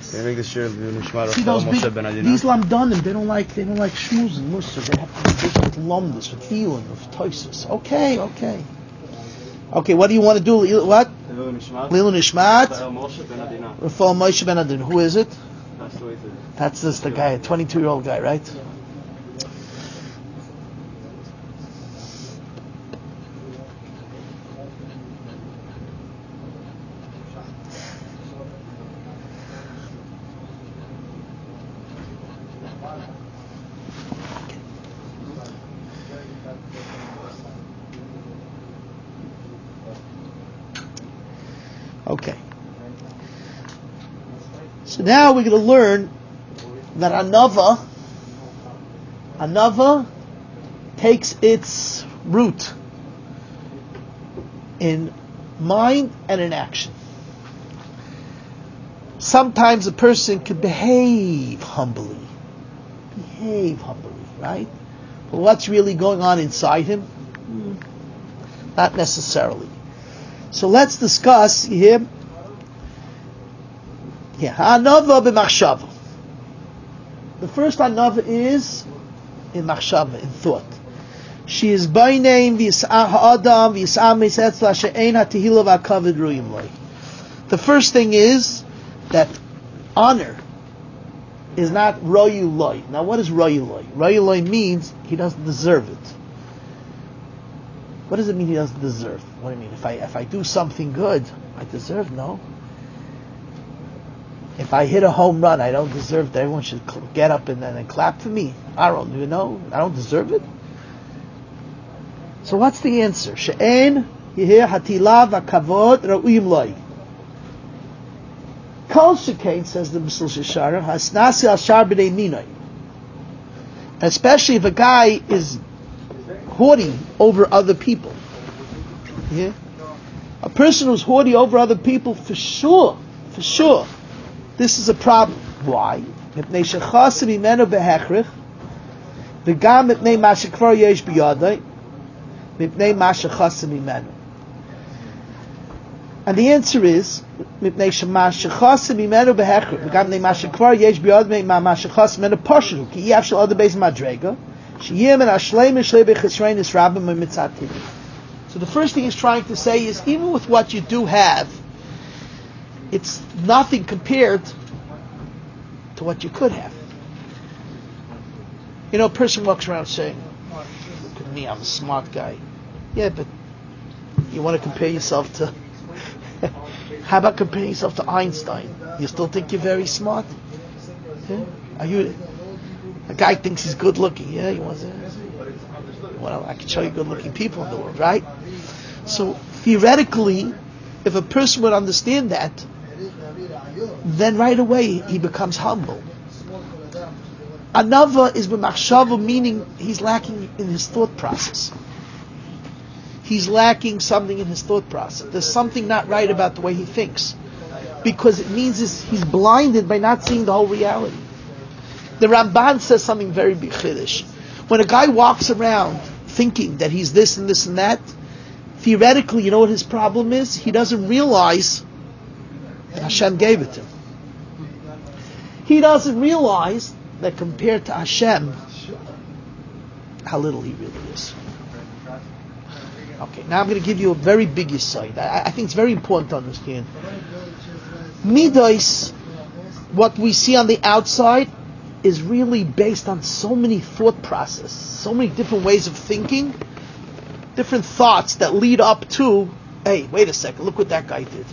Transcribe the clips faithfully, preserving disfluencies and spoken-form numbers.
They make the shir See those big, these lamdanim, they don't like, they don't like shmuz and mussar. They have to be big with lomdus, with feeling, with toisus. Okay, okay. Okay, what do you want to do? What? Lilu Nishmat. Rafal Moshe Ben Adin. Who is it? That's this, the guy, a twenty-two-year-old guy, right? Okay. So now we're going to learn that anava, anava takes its root in mind and in action. Sometimes a person can behave humbly, behave humbly, right? But what's really going on inside him? Hmm. Not necessarily. So let's discuss here. Yeah, anava b'machshava. The first anava is in machshava, in thought. She is by name ha'adam v'yisam mesetzla she'ein ha'tehila v'akavod ru'im loi. The first thing is that honor is not royu loi. Now, what is royu loi? Royu loi means he doesn't deserve it. What does it mean he doesn't deserve? What do you mean? If I if I do something good, I deserve? No. If I hit a home run, I don't deserve that. Everyone should get up and then and clap for me. I don't, you know, I don't deserve it. So what's the answer? She'en yehir hatila v'kavod ra'uyim loi. Kol shekain, says the Mesil Sheshara, hasnasi al shar b'nei minoi. Especially if a guy is haughty over other people. Yeah? A person who's haughty over other people, for sure, for sure, this is a problem. Why? Mipnei shechasim imenu behechrich, v'gam mipnei ma shekvar yesh biyadai, mipnei ma shechasim imenu. And the answer is, mipnei shema shechasim imenu behechrich, v'gam mipnei ma shekvar yesh biyadai, ma ma shechasim imenu parshu, ki yav shel other beis madrega, so the first thing he's trying to say is, even with what you do have, it's nothing compared to what you could have. You know, a person walks around saying, look at me, I'm a smart guy. Yeah, but you want to compare yourself to how about comparing yourself to Einstein? You still think you're very smart? Yeah? Are you A guy thinks he's good looking, yeah? He wants to, well, I can show you good looking people in the world, right? So theoretically, if a person would understand that, then right away he becomes humble. Anava is b'machshava, meaning he's lacking in his thought process. He's lacking something in his thought process. There's something not right about the way he thinks, because it means he's blinded by not seeing the whole reality. The Ramban says something very big chiddush. When a guy walks around thinking that he's this and this and that, theoretically, you know what his problem is? He doesn't realize that Hashem gave it to him. He doesn't realize that compared to Hashem, how little he really is. Okay, now I'm going to give you a very big insight. I, I think it's very important to understand. Midos, what we see on the outside, is really based on so many thought processes, so many different ways of thinking, different thoughts that lead up to, hey, wait a second, look what that guy did.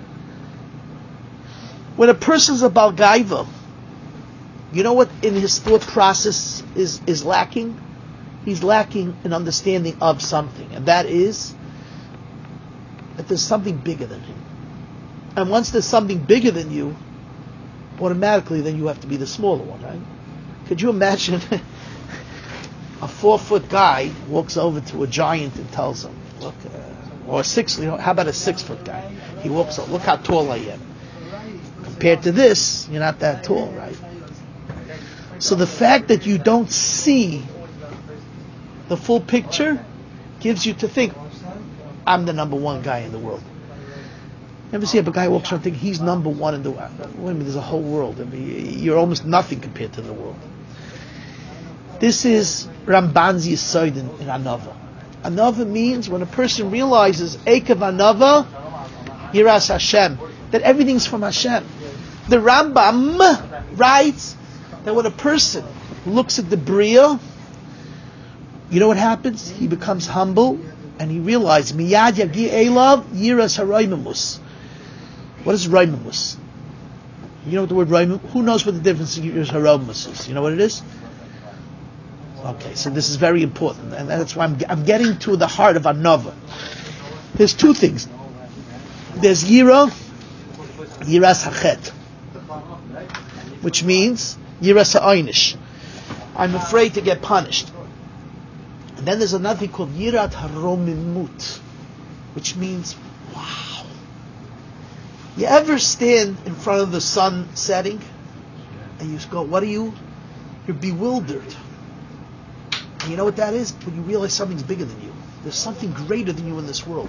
When a person's a Bal Gaiva, you know what in his thought process is, is lacking? He's lacking an understanding of something, and that is that there's something bigger than him. And once there's something bigger than you, automatically then you have to be the smaller one, right? Could you imagine a four-foot guy walks over to a giant and tells him, look, uh, or a six, you know, how about a six-foot guy? He walks over, look how tall I am. Compared to this, you're not that tall, right? So the fact that you don't see the full picture gives you to think, I'm the number one guy in the world. Never see a guy walks around thinking he's number one in the world. Wait a minute, there's a whole world. I mean, you're almost nothing compared to the world. This is Ramban's Yesod in, in Anava. Anava means when a person realizes Eikav Anava, Yiras Hashem, that everything's from Hashem. The Rambam writes that when a person looks at the Bria, you know what happens? He becomes humble and he realizes Miyad Yagi Elav Yiras HaRoimamus. What is Roimamus? You know what the word Roimamus? Who knows what the difference in Yiras HaRoimamus is? You know what it is? Okay, so this is very important, and that's why I'm, I'm getting to the heart of Anava. There's two things. There's Yira, Yiras Hachet, which means Yiras Ha'aynish. I'm afraid to get punished. And then there's another thing called Yirat HaRomimut, which means, wow. You ever stand in front of the sun setting, and you go, what are you? You're bewildered. And you know what that is? When you realize something's bigger than you. There's something greater than you in this world.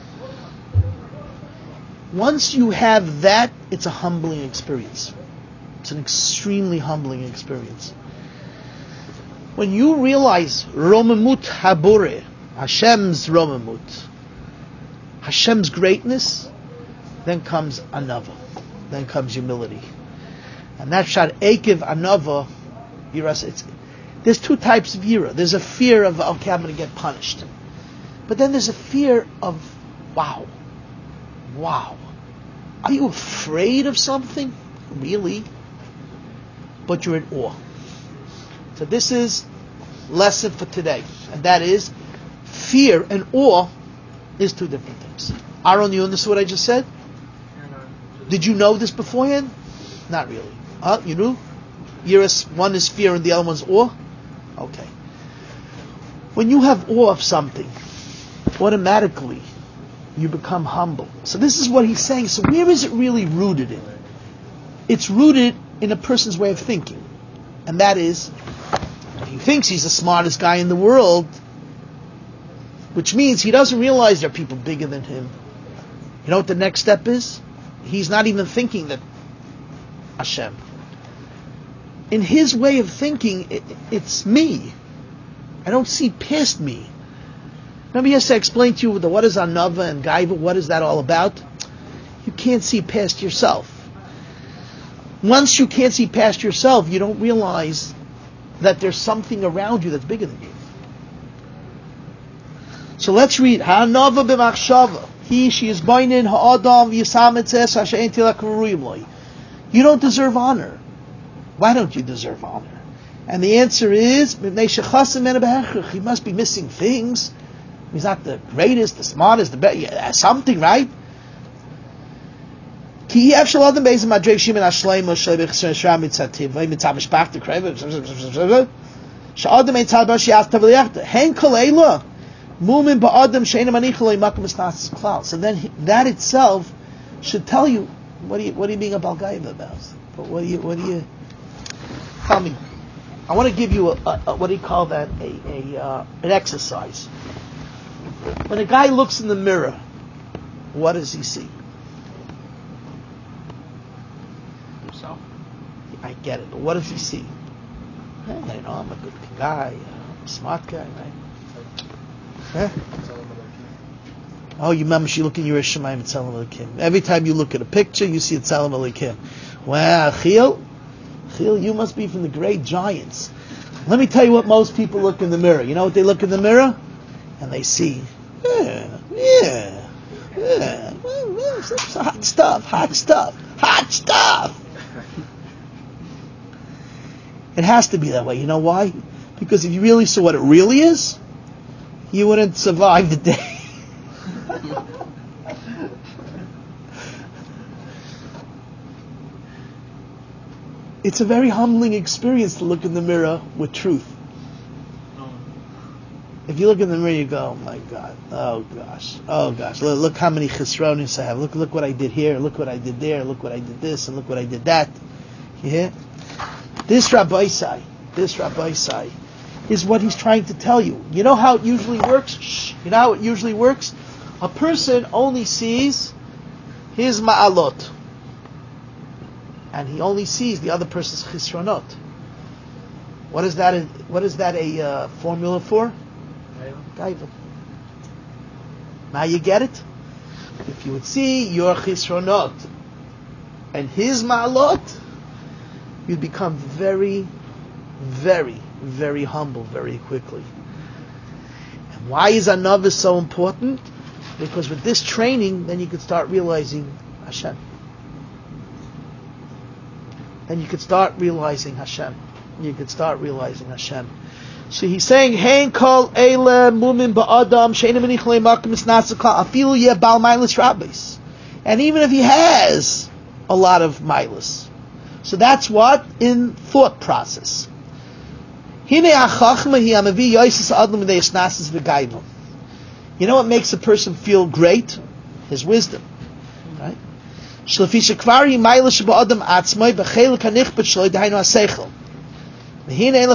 Once you have that, it's a humbling experience. It's an extremely humbling experience. When you realize Romemut Habore, Hashem's Romemut, Hashem's greatness, then comes Anava. Then comes humility. And that shot Ekev Anava, it's there's two types of yira. There's a fear of, okay, I'm going to get punished. But then there's a fear of, wow. Wow. Are you afraid of something? Really? But you're in awe. So this is lesson for today. And that is, fear and awe is two different things. Aaron, you understood what I just said? Did you know this beforehand? Not really. Huh? You knew? Yiras, one is fear and the other one's awe? Okay. When you have awe of something, automatically you become humble. So this is what he's saying. So where is it really rooted in? It's rooted in a person's way of thinking. And that is, if he thinks he's the smartest guy in the world, which means he doesn't realize there are people bigger than him. You know what the next step is? He's not even thinking that Hashem. In his way of thinking, it, it's me. I don't see past me. Remember yesterday I explained to you the, what is Anava and Gaiva, what is that all about? You can't see past yourself. Once you can't see past yourself, you don't realize that there's something around you that's bigger than you. So let's read. Ha'anava b'machshava. He, she is boinin ha'adam v'yisametzes ha'she'en tilak v'ruyim loy. You don't deserve honor. Why don't you deserve honor? And the answer is, he must be missing things. He's not the greatest, the smartest, the best. Yeah, something, right? So then he, that itself should tell you, what are you, what are you being a balgaiva about? But what do you, what do you, tell me. I want to give you a, a, a what do you call that? A, a uh, an exercise. When a guy looks in the mirror, what does he see? Himself. I get it, but what does he see? Well, you know, I'm a good guy, I'm a smart guy, right? Huh? Oh, you remember she look in your Shemayim Tzelem Elikim. Every time you look at a picture, you see a Tzelem Elikim. Wow, Chil, Chil, you must be from the great giants. Let me tell you what most people look in the mirror. You know what they look in the mirror? And they see, yeah, yeah, yeah, hot stuff, hot stuff, hot stuff. It has to be that way. You know why? Because if you really saw what it really is, you wouldn't survive the day. It's a very humbling experience to look in the mirror with truth. If you look in the mirror, you go, oh my God, oh gosh, oh gosh, look, look how many chesronis I have. Look, look what I did here, look what I did there, look what I did this, and look what I did that. You hear? This Rabbi Sai, this Rabbi Sai, is what he's trying to tell you. You know how it usually works? Shh. You know how it usually works? A person only sees his ma'alot, and he only sees the other person's chisronot. What is that? A, what is that a uh, formula for? Gaiva. Now you get it? If you would see your chisronot and his ma'alot, you'd become very, very, very humble very quickly. And why is Anava so important? Because with this training, then you could start realizing Hashem. Then you could start realizing Hashem. You could start realizing Hashem. So he's saying, "Hein kol eile mumin ba'adam she'enim menichlei makom misnasaka afilu yeh bal mailis rabbis." And even if he has a lot of mailis, so that's what in thought process. Hine achachma hi amavi yoises adam v'deisnasis v'gaiva. You know what makes a person feel great? His wisdom, right? Shlefi shekvari mailis ba'adam atzmai b'chelik hanichbet shloi dahainu haseichel. Okay, saying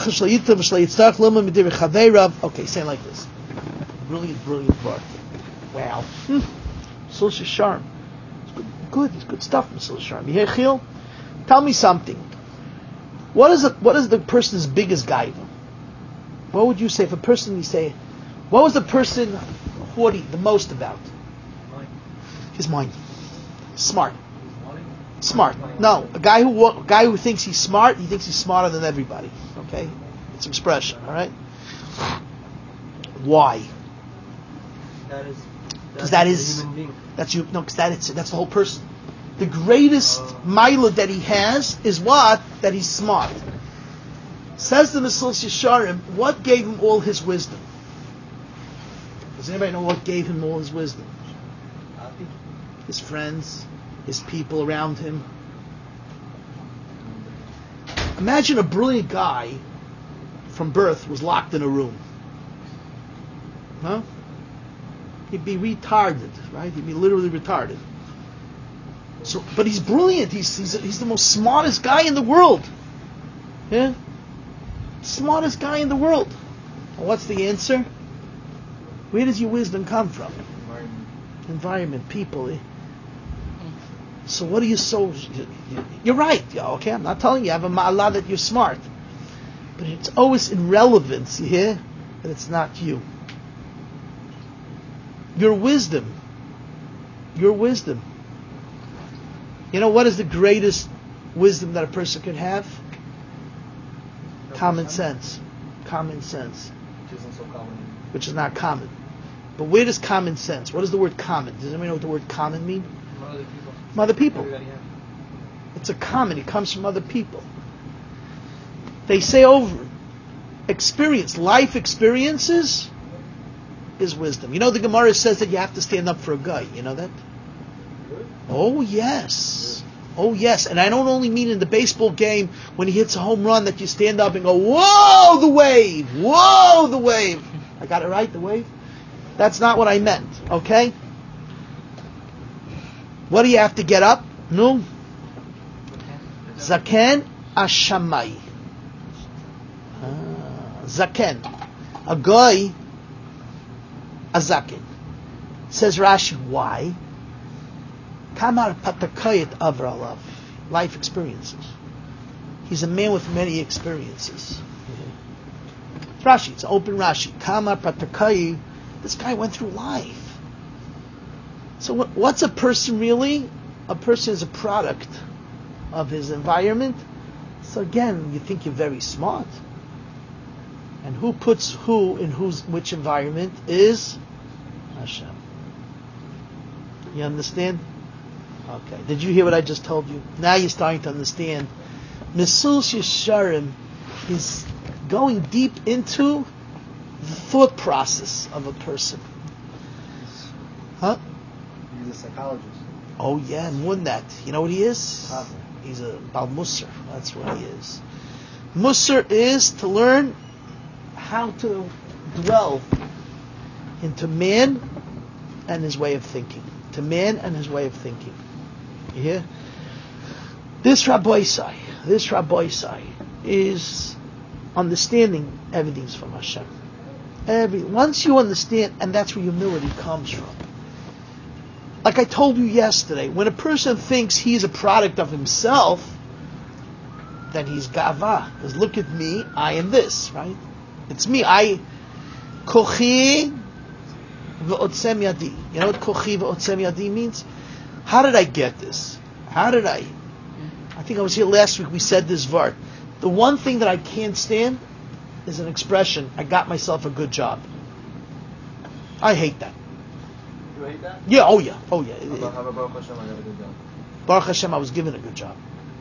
like this. Brilliant, brilliant book. Wow. Mesillas Yesharim. It's good, good, it's good stuff, Mesillas Yesharim. You hear, Chil? Tell me something. What is, it, what is the person's biggest guide? What would you say if a person, you say, what was the person haughty the most about? His mind. Smart. Smart. No, a guy who a guy who thinks he's smart, he thinks he's smarter than everybody. Okay, it's expression. All right. Why? That is. Because that is. That's you. No, because that is that's the whole person. The greatest uh, milah that he has is what? That he's smart. Says the Mesillas Yesharim, what gave him all his wisdom? Does anybody know what gave him all his wisdom? His friends. His people around him. Imagine a brilliant guy from birth was locked in a room. Huh? He'd be retarded, right? He'd be literally retarded. So, but he's brilliant. He's he's, he's the most smartest guy in the world. Yeah, smartest guy in the world. And what's the answer? Where does your wisdom come from? Environment, Environment people. So what are you so... You're right, okay? I'm not telling you, I have a ma'ala that you're smart. But it's always in relevance, you hear? That it's not you. Your wisdom. Your wisdom. You know what is the greatest wisdom that a person can have? Common sense. Common sense. Which isn't so common. Which is not common. But where does common sense? What does the word common? Does anybody know what the word common mean? From other people. From other people. Everybody, yeah. It's a common. It comes from other people. They say over experience, life experiences is wisdom. You know the Gemara says that you have to stand up for a guy. You know that? Really? Oh yes. Oh yes. And I don't only mean in the baseball game when he hits a home run that you stand up and go, whoa, the wave! Whoa, the wave! I got it right, the wave? That's not what I meant. Okay? What do you have to get up? No. Zaken Ashamai. Ah, Zaken. A guy, a Zaken. Says Rashi, why? Kamar Patakayat Avralav. Life experiences. He's a man with many experiences. It's Rashi, it's open Rashi. Kamar Patakayat. This guy went through life. So what, what's a person really? A person is a product of his environment. So again, you think you're very smart. And who puts who in whose which environment is Hashem. You understand? Okay. Did you hear what I just told you? Now you're starting to understand. Mesillas Yesharim is going deep into the thought process of a person. Huh? He's a psychologist. Oh yeah, more than that. You know what he is? Huh. He's a Bal Musar. That's what he is. Musar is to learn how to dwell into man and his way of thinking. To man and his way of thinking. You hear? This Rabbi Isai, this Rabbi Isai is understanding everything's from Hashem. Every once you understand, and that's where humility comes from. like I told you yesterday, when a person thinks he's a product of himself, then he's gava. Because look at me, I am this, right? It's me. I kochi v'otzem yadi. You know what kochi v'otzem yadi means? How did I get this? How did I? I think I was here last week. We said this vart. The one thing that I can't stand is an expression. I got myself a good job. I hate that. You hate that? Yeah. Oh yeah. Oh yeah. How about, how about Baruch Hashem, I got a good job? Baruch Hashem, I was given a good job.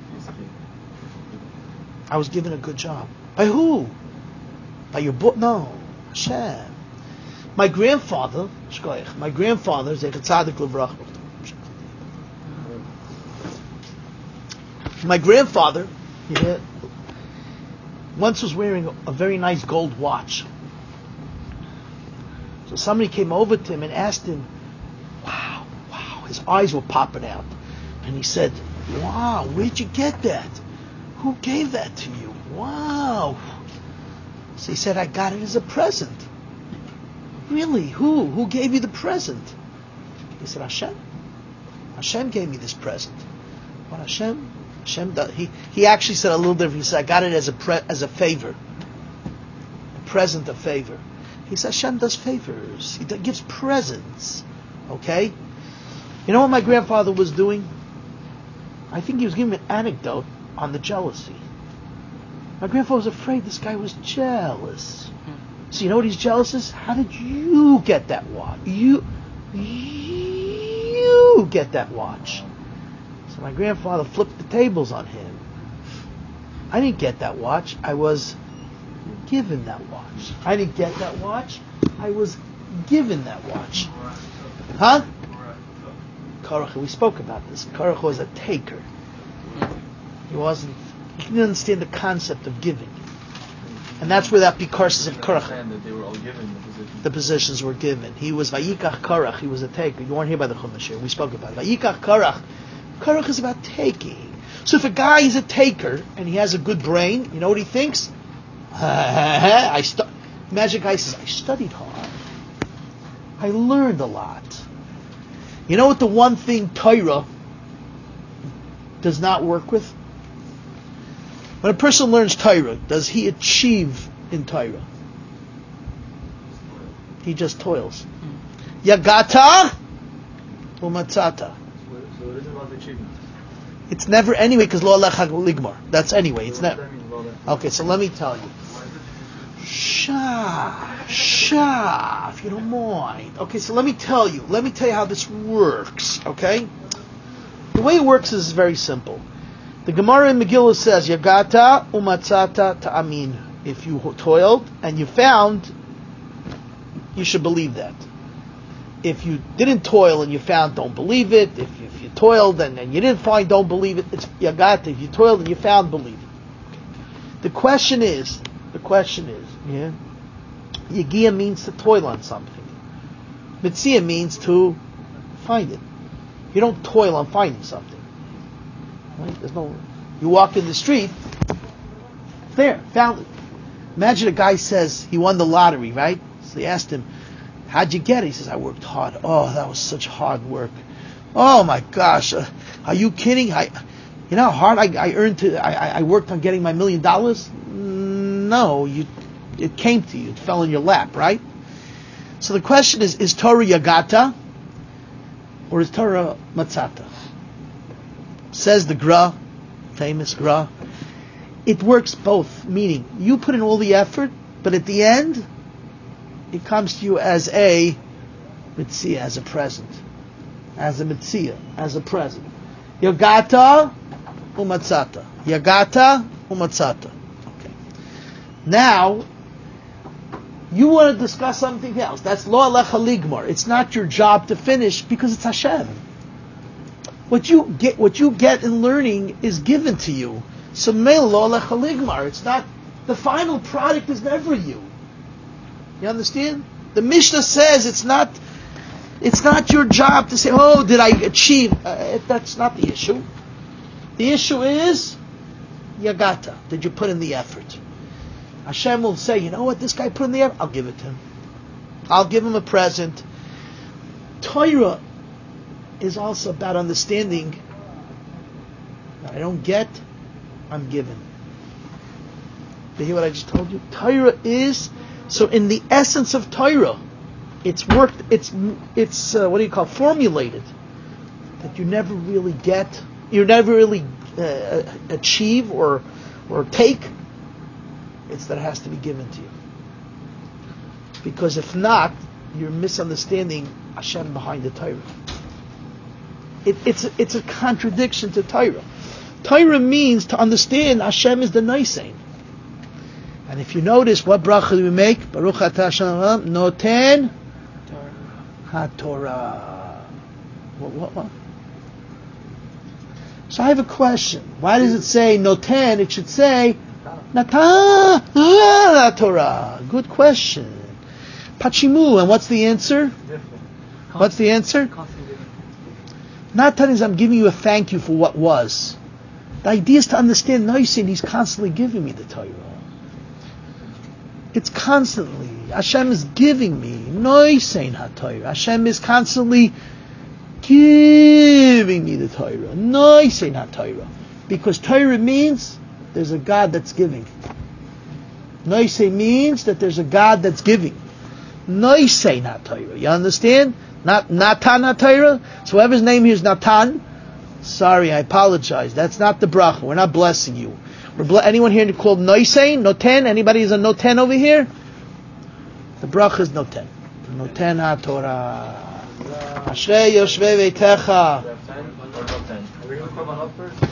I was given a good job. By who? By your book? No. Hashem. My grandfather, Shkoyach, my grandfather, Zecher Tzadik Levrach. My grandfather, yeah, once was wearing a, a very nice gold watch. So somebody came over to him and asked him, wow, wow, his eyes were popping out. And he said, wow, where'd you get that? Who gave that to you? Wow. So he said, I got it as a present. Really? Who? Who gave you the present? He said, Hashem. Hashem gave me this present. What Hashem? Hashem does. He, he actually said a little different. He said, I got it as a pre, as a favor. A present of favor. He said, Hashem does favors. He gives presents. Okay? You know what my grandfather was doing? I think he was giving me an anecdote on the jealousy. My grandfather was afraid this guy was jealous. So you know what he's jealous is? How did you get that watch? You, you get that watch. So my grandfather flipped the tables on him. I didn't get that watch. I was given that watch. I didn't get that watch. I was given that watch. Huh? Korach, we spoke about this. Korach was a taker. He wasn't. He didn't understand the concept of giving, and that's where that pikarsis of Korach. That they were all given the position. The positions were given. He was vayikach Korach. He was a taker. You weren't here by the Chumash here. We spoke about it. Vayikach Korach. Korach is about taking. So if a guy is a taker and he has a good brain, you know what he thinks? I stu- Imagine a guy says, I studied hard. I learned a lot. You know what the one thing Torah does not work with? When a person learns Torah, does he achieve in Torah? He just toils. Yagata umatzata. So it isn't about achievement. It's never anyway because lo alech ligmar. That's anyway. It's never. Okay, so let me tell you. Shah, Shah, if you don't mind. Okay, so let me tell you. Let me tell you how this works. Okay, the way it works is very simple. The Gemara in Megillah says, "Yagata umatzata ta'amin." If you toiled and you found, you should believe that. If you didn't toil and you found, don't believe it. If you, if you toiled and, and you didn't find, don't believe it. It's Yagata. If you toiled and you found, believe it. Okay. The question is, the question is, yeah, Yagia means to toil on something. Mitzia means to find it. You don't toil on finding something. Right? There's no. You walk in the street. There, found it. Imagine a guy says he won the lottery, right? So they asked him, how'd you get it? He says, I worked hard. Oh, that was such hard work. Oh my gosh, uh, are you kidding? I, you know how hard I, I earned to, I, I worked on getting my million dollars? No, you, it came to you. It fell in your lap, right? So the question is, is Torah Yagata or is Torah Matzata? Says the Gra, famous Gra, it works both, meaning you put in all the effort, but at the end, it comes to you as a mitzia, as a present, as a mitzia, as a present. Yagata umatzata. Yagata umatzata. Okay. Now, you want to discuss something else. That's lo alecha ligmar. It's not your job to finish because it's Hashem. What you get, what you get in learning is given to you. So meil lo alecha ligmar. It's not the final product. Is never you. You understand? The Mishnah says it's not, it's not your job to say, "Oh, did I achieve?" Uh, that's not the issue. The issue is Yagata. Did you put in the effort? Hashem will say, "You know what? This guy put in the effort. I'll give it to him. I'll give him a present." Torah is also about understanding that I don't get, I'm given. You hear what I just told you? Torah is, so in the essence of Torah, it's worked, it's, it's uh, what do you call, formulated, that you never really get, you never really uh, achieve or or take. It's that it has to be given to you. Because if not, you're misunderstanding Hashem behind the Torah. It, it's, a, it's a contradiction to Torah. Torah means to understand Hashem is the Noisein. And if you notice, what bracha do we make? Baruch atah Hashem noten HaTorah. What, what, what? So I have a question. Why does it say noten? It should say Natan HaTorah. Good question. Pachimu, and what's the answer? What's the answer? Natan is I'm giving you a thank you for what was. The idea is to understand Noisin, he's constantly giving me the Torah. It's constantly. Hashem is giving me Noisin HaTorah. Hashem is constantly giving me the Torah. Noisin HaTorah. Because Torah means there's a God that's giving. Noisin means that there's a God that's giving. Noisin HaTorah. You understand? Not Natan HaTorah. So whoever's name here is Natan, sorry, I apologize. That's not the bracha. We're not blessing you. We're ble- anyone here called Noisein? Noten? Anybody is a Noten over here? The bracha is Noten. Noten HaTorah. Ashrei Yoshvei Veitecha. ten or not ten? Are we going to come on up first?